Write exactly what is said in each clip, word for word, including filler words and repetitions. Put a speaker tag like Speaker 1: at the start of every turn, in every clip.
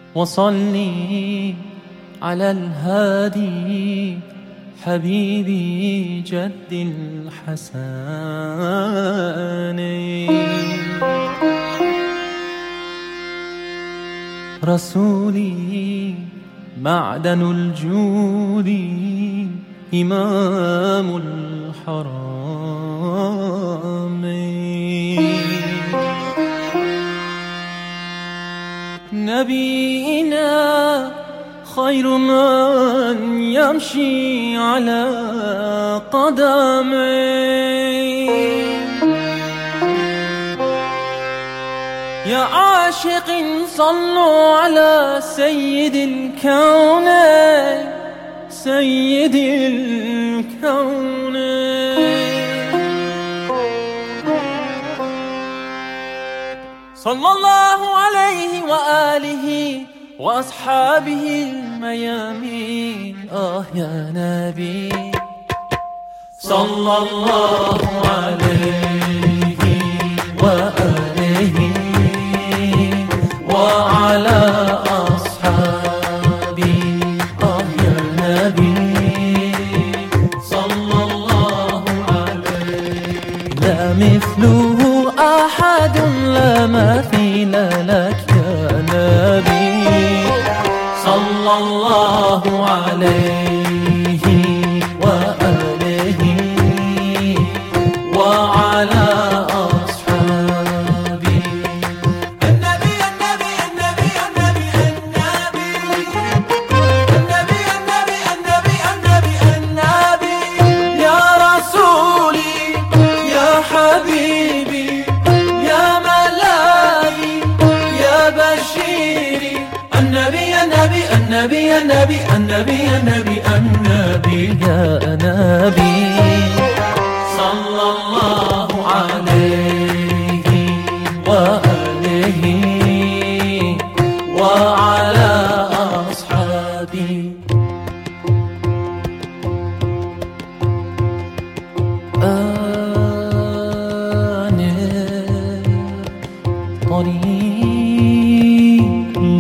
Speaker 1: وصلي على الهادي حبيبي جد الحسن. رسولي معدن الجود إمام الحرام. نبينا خير من يمشي على قدميه. يا عاشق صلوا على سيد الكون سيد الكون. صلى الله عليه وآله وأصحابه الميامين. آه يا نبي صلى الله عليه وآله وعلى أصحابه. آه يا نبي صلى الله عليه. لا مثله أحد لا مثيل لك يا نبي صلى الله عليه وآله وعلى أصحابه. النبي النبي النبي النبي النبي النبي النبي النبي النبي النبي يا رسولي يا حبيبي يا ملاذي يا بشيري. النبي النبي النبي النبي النبي النبي النبي يا نبي صلى الله عليه وآله وعلى أصحابه. أنا طريقي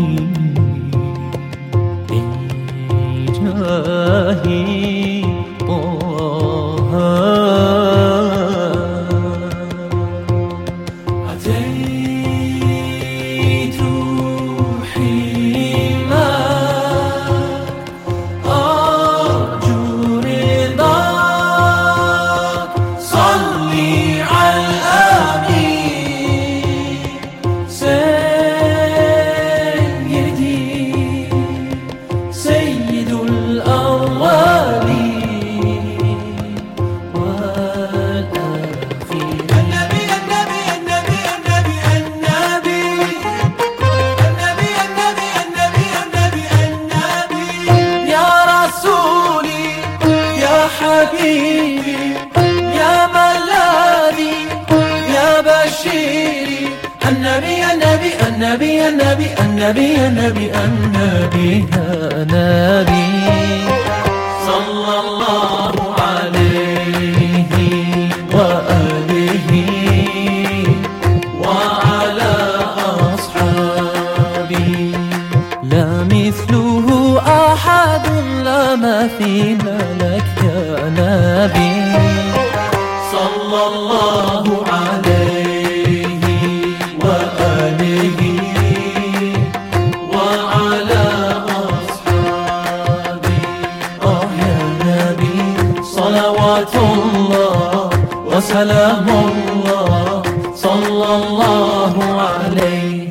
Speaker 1: إلهي طه. أتيت حيما أرجو رضاك. صلي على الأمين سيدي سيد الأولين والآخرين. النبي النبي النبي النبي النبي النبي النبي النبي النبي النبي يا رسولي يا حبيبي يا ملاذي يا بشيري. النبي النبي النبي النبي النبي النبي النبي يا نبي صلى الله عليه وآله وعلى أصحابه. لا مثله أحد لا مثيل لك يا نبي صلى الله عليه وآله وعلى أصحابه. آه يا نبي صلوات الله وسلام الله صلى الله عليه